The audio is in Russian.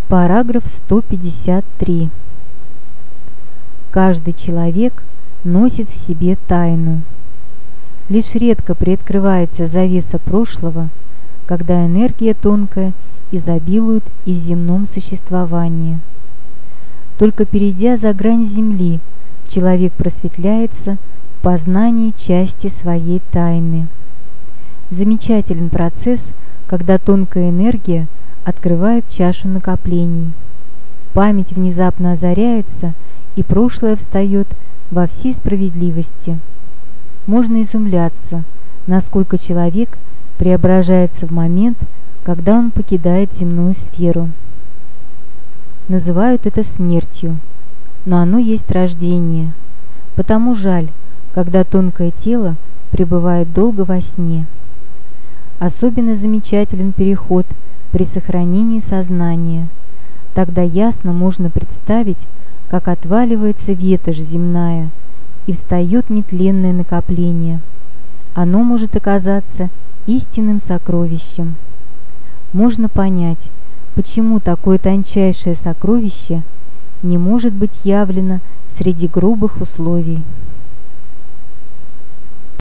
Параграф 153. Каждый человек носит в себе тайну. Лишь редко приоткрывается завеса прошлого, когда энергия тонкая изобилует и в земном существовании. Только перейдя за грань Земли, человек просветляется в познании части своей тайны. Замечателен процесс, когда тонкая энергия открывает чашу накоплений. Память внезапно озаряется, и прошлое встает во всей справедливости. Можно изумляться, насколько человек преображается в момент, когда он покидает земную сферу. Называют это смертью, но оно есть рождение. Потому жаль, когда тонкое тело пребывает долго во сне. Особенно замечателен переход при сохранении сознания. Тогда ясно можно представить, как отваливается ветошь земная, и встает нетленное накопление. Оно может оказаться истинным сокровищем. Можно понять, почему такое тончайшее сокровище не может быть явлено среди грубых условий.